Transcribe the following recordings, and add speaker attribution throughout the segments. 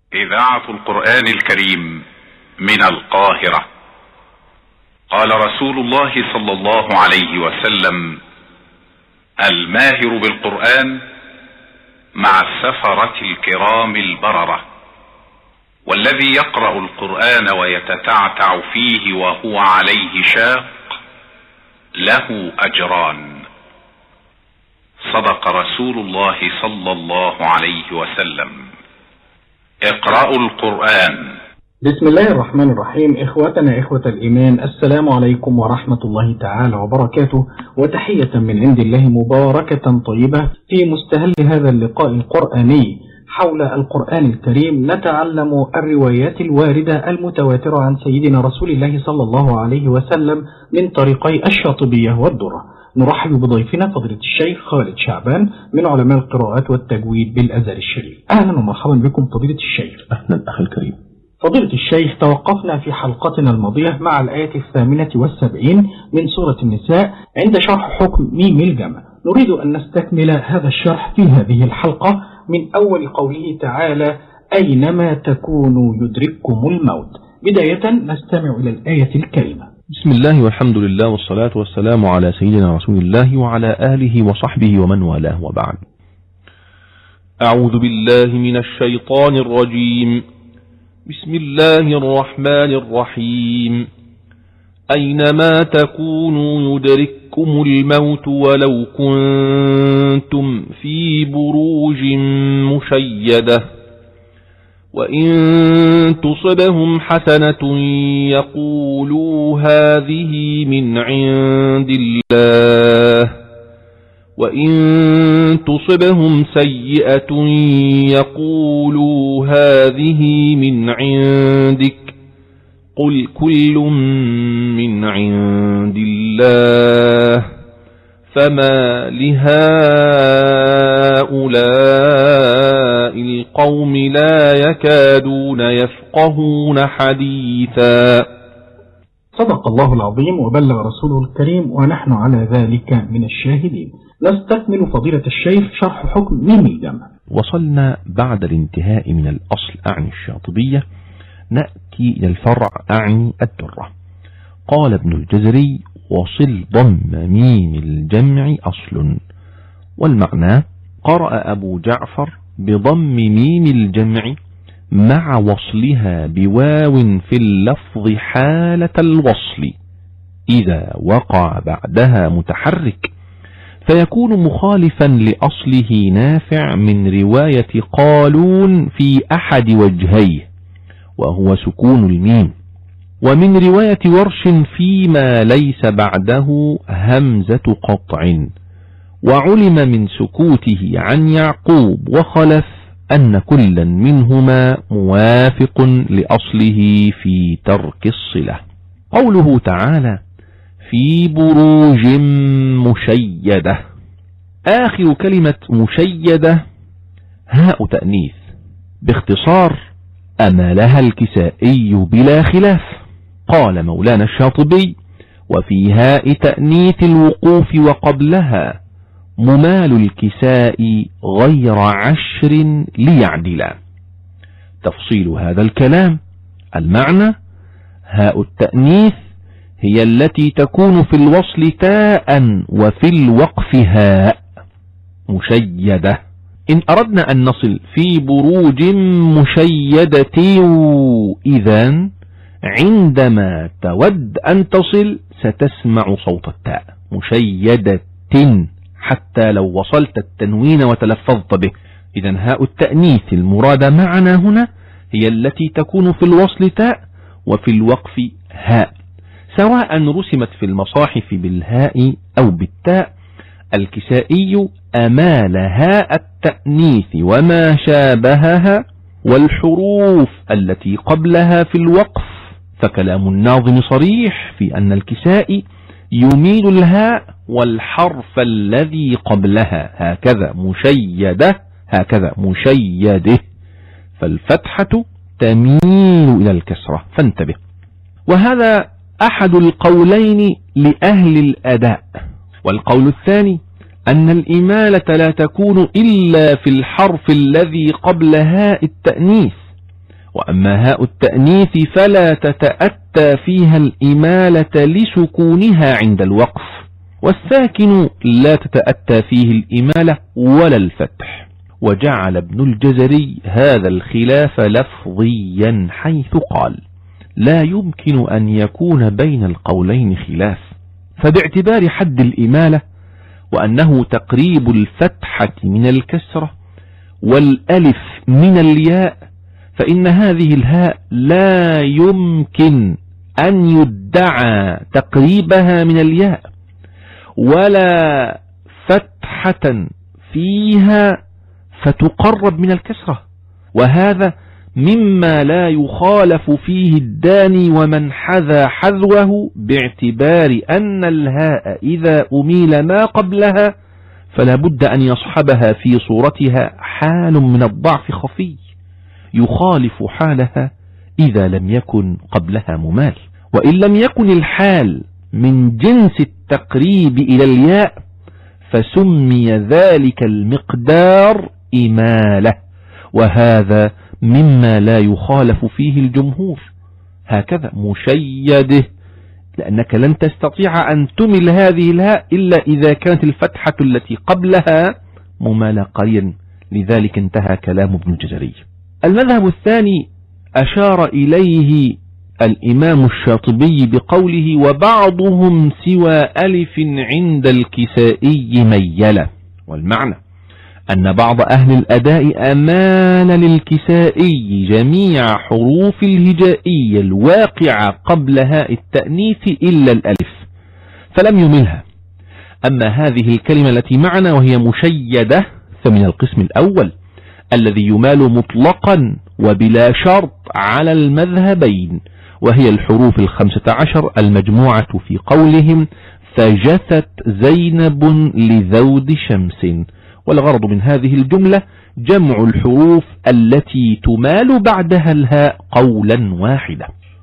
Speaker 1: إذاعة القرآن الكريم من القاهرة. قال رسول الله صلى الله عليه وسلم: الماهر بالقرآن مع السفرة الكرام البررة، والذي يقرأ القرآن ويتتعتع فيه وهو عليه شاق له أجران. صدق رسول الله صلى الله عليه وسلم. اقرأوا القرآن.
Speaker 2: بسم الله الرحمن الرحيم. إخوتنا إخوة الإيمان، السلام عليكم ورحمة الله تعالى وبركاته، وتحية من عند الله مباركة طيبة في مستهل هذا اللقاء القرآني حول القرآن الكريم. نتعلم الروايات الواردة المتواترة عن سيدنا رسول الله صلى الله عليه وسلم من طريقي الشاطبية والدرة. نرحب بضيفنا فضيلة الشيخ خالد شعبان من علماء القراءات والتجويد بالأزهر الشريف. أهلا ومرحبا بكم فضيلة الشيخ.
Speaker 3: أهلا أخي الكريم.
Speaker 2: فضيلة الشيخ، توقفنا في حلقتنا الماضية مع الآية 78 من سورة النساء عند شرح حكم ميم الجمع. نريد أن نستكمل هذا الشرح في هذه الحلقة من أول قوله تعالى: أينما تكونوا يدرككم الموت. بداية نستمع إلى الآية الكريمة.
Speaker 3: بسم الله والحمد لله والصلاة والسلام على سيدنا رسول الله وعلى آله وصحبه ومن والاه، وبعد. أعوذ بالله من الشيطان الرجيم. بسم الله الرحمن الرحيم. أينما تكونوا يدرككم الموت ولو كنتم في بروج مشيدة، وإن تصبهم حسنة يقولوا هذه من عند الله، وإن تصبهم سيئة يقولوا هذه من عندك، قل كل من عند الله، فما لهؤلاء القوم لا يكادون يفقهون حديثا.
Speaker 2: صدق الله العظيم وبلغ رسوله الكريم، ونحن على ذلك من الشاهدين. نستكمل فضيلة الشيخ شرح حكم ميم الجمع.
Speaker 3: وصلنا بعد الانتهاء من الأصل أعني الشاطبية نأتي إلى الفرع أعني الدرة. قال ابن الجزري: وصل ضم ميم الجمع أصل. والمعنى: قرأ أبو جعفر بضم ميم الجمع مع وصلها بواو في اللفظ حالة الوصل إذا وقع بعدها متحرك، فيكون مخالفا لأصله نافع من رواية قالون في أحد وجهيه وهو سكون الميم، ومن رواية ورش فيما ليس بعده همزة قطع. وعلم من سكوته عن يعقوب وخلف أن كلا منهما موافق لأصله في ترك الصلة. قوله تعالى: في بروج مشيدة، آخر كلمة مشيدة هاء تأنيث، باختصار أمالها الكسائي بلا خلاف. قال مولانا الشاطبي: وفي هاء تأنيث الوقوف وقبلها ممال الكساء غير 10 ليعدلا. تفصيل هذا الكلام: المعنى: هاء التأنيث هي التي تكون في الوصل تاء وفي الوقف هاء مشيدة. إن أردنا أن نصل في بروج مشيدة، إذن عندما تود أن تصل ستسمع صوت التاء مشيدة، حتى لو وصلت التنوين وتلفظت به. إذن هاء التأنيث المرادة معنا هنا هي التي تكون في الوصل تاء وفي الوقف هاء، سواء رسمت في المصاحف بالهاء أو بالتاء. الكسائي أمال هاء التأنيث وما شابهها والحروف التي قبلها في الوقف، فكلام الناظم صريح في أن الكسائي يميل الهاء والحرف الذي قبلها، هكذا مشيدة، هكذا مشيده، فالفتحة تميل إلى الكسرة، فانتبه. وهذا أحد القولين لأهل الأداء. والقول الثاني أن الإمالة لا تكون إلا في الحرف الذي قبل هاء التأنيث، وأما هاء التأنيث فلا تتأتى فيها الإمالة لسكونها عند الوقف، والساكن لا تتأتى فيه الإمالة ولا الفتح. وجعل ابن الجزري هذا الخلاف لفظيا حيث قال: لا يمكن أن يكون بين القولين خلاف، فباعتبار حد الإمالة وأنه تقريب الفتحة من الكسرة والألف من الياء، فإن هذه الهاء لا يمكن أن يدعى تقريبها من الياء ولا فتحة فيها فتقرب من الكسرة، وهذا مما لا يخالف فيه الداني ومن حذا حذوه، باعتبار أن الهاء إذا أميل ما قبلها فلا بد أن يصحبها في صورتها حال من الضعف خفي يخالف حالها إذا لم يكن قبلها ممال. وإن لم يكن الحال من جنس التقريب إلى الياء فسمي ذلك المقدار إمالة، وهذا مما لا يخالف فيه الجمهور. هكذا مشيده، لأنك لن تستطيع أن تمل هذه الهاء إلا إذا كانت الفتحة التي قبلها ممالة قريا، لذلك انتهى كلام ابن الجزري. المذهب الثاني أشار إليه الإمام الشاطبي بقوله: وبعضهم سوى ألف عند الكسائي ميلة. والمعنى أن بعض أهل الأداء أمال للكسائي جميع حروف الهجائية الواقعة قبل هاء التأنيث إلا الألف فلم يملها. أما هذه الكلمة التي معنا وهي مشيدة فمن القسم الأول الذي يمال مطلقا وبلا شرط على المذهبين، وهي الحروف 15 المجموعة في قولهم: فجثت زينب لذود شمس. والغرض من هذه الجملة جمع الحروف التي تمال بعدها الهاء قولا واحدا.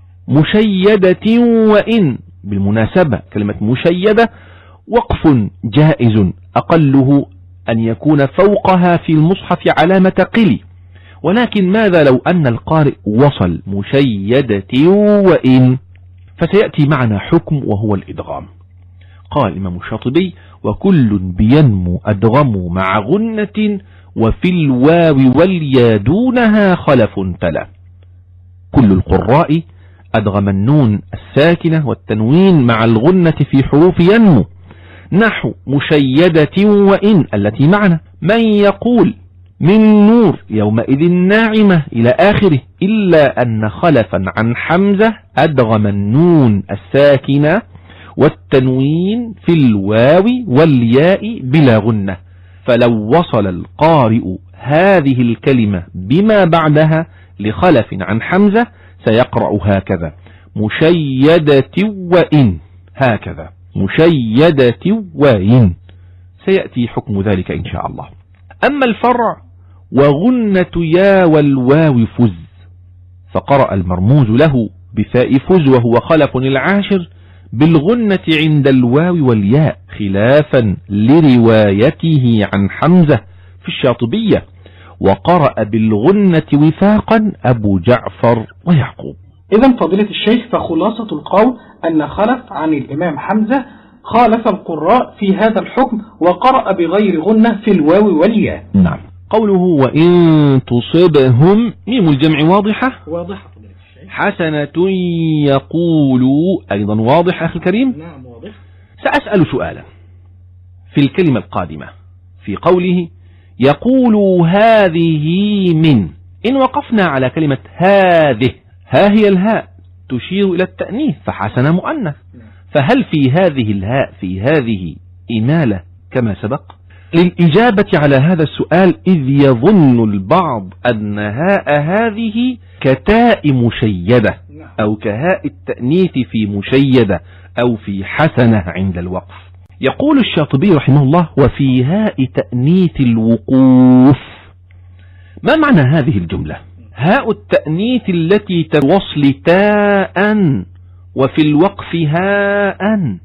Speaker 3: مشيدة وإن، بالمناسبة كلمة مشيدة وقف جائز أقله أن يكون فوقها في المصحف علامة قلي، ولكن ماذا لو أن القارئ وصل مشيدة وإن؟ فسيأتي معنا حكم وهو الإدغام. قال الإمام الشاطبي: وكل بينمو أدغم مع غنة وفي الواو واليا دونها خلف تلا. كل القراء أدغم النون الساكنة والتنوين مع الغنة في حروف ينمو، نحو مشيدة وإن التي معنا. من يقول من نور يومئذ ناعمة إلى آخره، إلا أن خلفا عن حمزة أدغم النون الساكنة والتنوين في الواو والياء بلا غنة، فلو وصل القارئ هذه الكلمة بما بعدها لخلف عن حمزة سيقرأ هكذا: مشيدة وإن، هكذا مشيدة وإن. سيأتي حكم ذلك إن شاء الله. أما الفرع وغنة يا والواو فز، فقرأ المرموز له بفاء فز وهو خلف العاشر بالغنة عند الواو والياء، خلافا لروايته عن حمزة في الشاطبية، وقرأ بالغنة وفاقا أبو جعفر ويعقوب.
Speaker 2: إذن فضيلة الشيخ، فخلاصة القول أن خلف عن الإمام حمزة خالف القراء في هذا الحكم وقرأ بغير غنة في الواو والياء.
Speaker 3: نعم. قوله: وإن تصبهم، ميم الجمع واضحة
Speaker 2: فضيلة الشيخ.
Speaker 3: حسنة يقول أيضا واضح أخي الكريم.
Speaker 2: نعم واضح.
Speaker 3: سأسأل سؤالا في الكلمة القادمة في قوله: يقول هذه من، إن وقفنا على كلمة هذه، ها هي الهاء تشير إلى التأنيث فحسن مؤنث، فهل في هذه الهاء في هذه إمالة كما سبق؟ للإجابة على هذا السؤال، إذ يظن البعض أن هاء هذه كتاء مشيدة أو كهاء التأنيث في مشيدة أو في حسنة عند الوقف. يقول الشاطبي رحمه الله: وفي هاء تأنيث الوقوف. ما معنى هذه الجملة؟ هاء التأنيث التي توصل تاء وفي الوقف هاء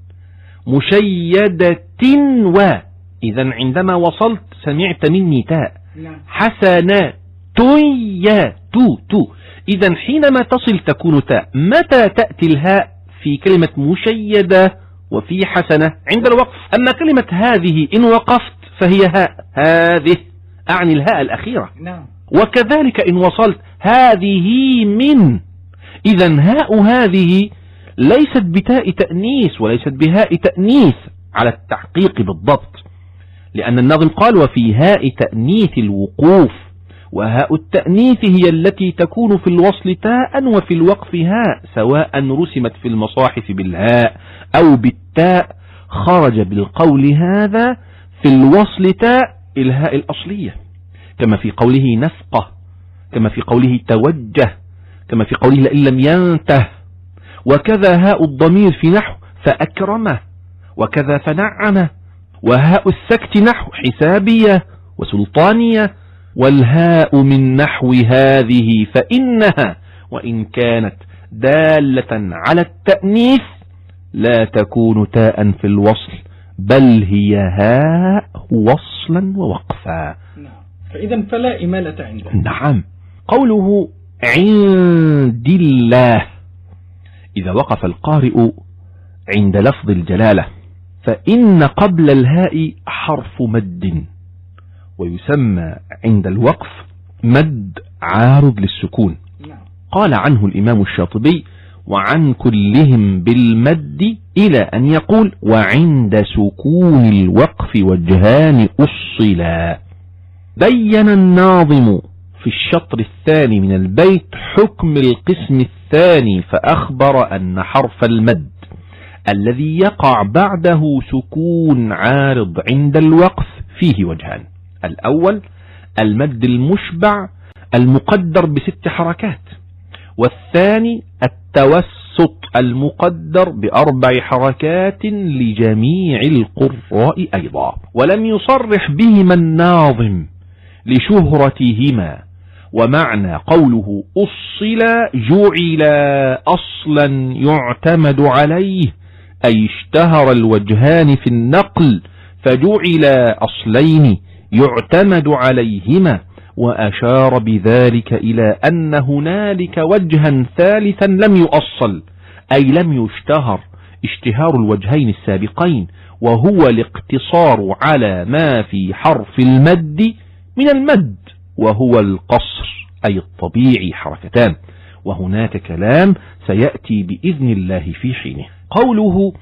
Speaker 3: مشيدة إذن عندما وصلت سمعت مني تاء. حسنة يا تو. إذا حينما تصل تكون تاء. متى تأتي الهاء؟ في كلمة مشيدة وفي حسنة عند الوقف. أما كلمة هذه إن وقفت فهي هاء، هذه أعني الهاء الأخيرة. وكذلك إن وصلت هذه من، إذا هاء هذه ليست بتاء تأنيث وليست بهاء تأنيث على التحقيق بالضبط، لأن الناظم قال وفي هاء تأنيث الوقوف، وهاء التأنيث هي التي تكون في الوصل تاء وفي الوقف هاء، سواء رسمت في المصاحف بالهاء أو بالتاء. خرج بالقول هذا في الوصل تاء الهاء الأصلية، كما في قوله نفقه، كما في قوله توجه، كما في قوله لئن لم ينته. وكذا هاء الضمير في نحو فأكرمه، وكذا فنعمه. وهاء السكت نحو حسابية وسلطانية. والهاء من نحو هذه فإنها وإن كانت دالة على التأنيث لا تكون تاء في الوصل، بل هي هاء وصلا ووقفا.
Speaker 2: فإذا فلا إمالة عنده.
Speaker 3: نعم. قوله عند الله، إذا وقف القارئ عند لفظ الجلالة فإن قبل الهاء حرف مد، ويسمى عند الوقف مد عارض للسكون. قال عنه الإمام الشاطبي وعن كلهم بالمد إلى أن يقول وعند سكون الوقف وجهان أصلا. بين الناظم في الشطر الثاني من البيت حكم القسم الثاني، فأخبر أن حرف المد الذي يقع بعده سكون عارض عند الوقف فيه وجهان. الأول المد المشبع المقدر ب6 حركات، والثاني التوسط المقدر ب4 حركات لجميع القراء أيضا. ولم يصرح بهما الناظم لشهرتهما، ومعنى قوله أصلا جعل أصلا يعتمد عليه، أي اشتهر الوجهان في النقل فجعل أصلين يعتمد عليهما، وأشار بذلك إلى أن هنالك وجها ثالثا لم يؤصل، أي لم يشتهر اشتهار الوجهين السابقين، وهو الاقتصار على ما في حرف المد من المد، وهو القصر أي الطبيعي حركتان، وهناك كلام سيأتي بإذن الله في حينه. قوله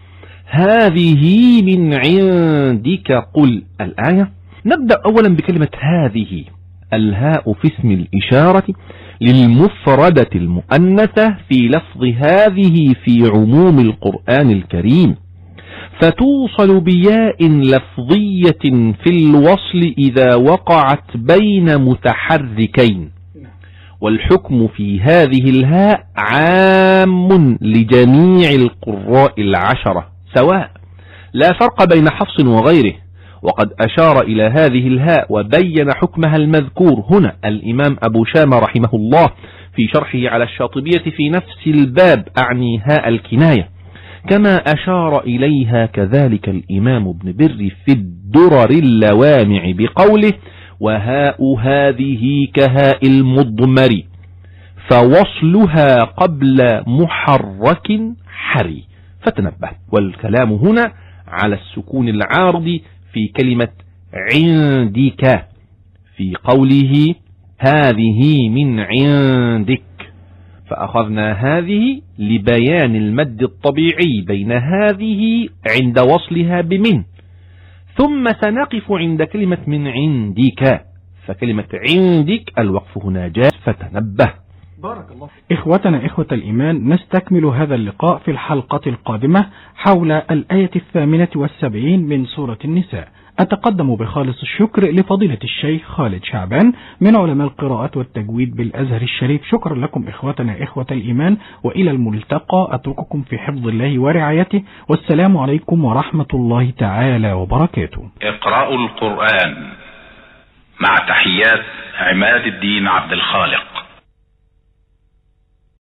Speaker 3: هذه من عندك قل الآية. نبدأ أولا بكلمة هذه. الهاء في اسم الإشارة للمفردة المؤنثة في لفظ هذه في عموم القرآن الكريم، فتوصل بياء لفظية في الوصل إذا وقعت بين متحركين. والحكم في هذه الهاء عام لجميع القراء 10 سواء، لا فرق بين حفص وغيره. وقد أشار إلى هذه الهاء وبين حكمها المذكور هنا الإمام أبو شامة رحمه الله في شرحه على الشاطبية في نفس الباب، أعني هاء الكناية، كما أشار إليها كذلك الإمام ابن بر في الدرر اللوامع بقوله وهاء هذه كهاء المضمر فوصلها قبل محرك حري. فتنبه. والكلام هنا على السكون العارض في كلمة عندك في قوله هذه من عندك، فأخذنا هذه لبيان المد الطبيعي بين هذه عند وصلها بمن، ثم سنقف عند كلمة من عندك، فكلمة عندك الوقف هنا جاء. فتنبه.
Speaker 2: بارك الله. إخوتنا إخوة الإيمان، نستكمل هذا اللقاء في الحلقة القادمة حول الآية 78 من سورة النساء. أتقدم بخالص الشكر لفضيلة الشيخ خالد شعبان من علماء القراءات والتجويد بالأزهر الشريف. شكرا لكم إخوتنا إخوة الإيمان، وإلى الملتقى. أترككم في حفظ الله ورعايته، والسلام عليكم ورحمة الله تعالى وبركاته.
Speaker 1: اقرأوا القرآن مع تحيات عماد الدين عبد الخالق.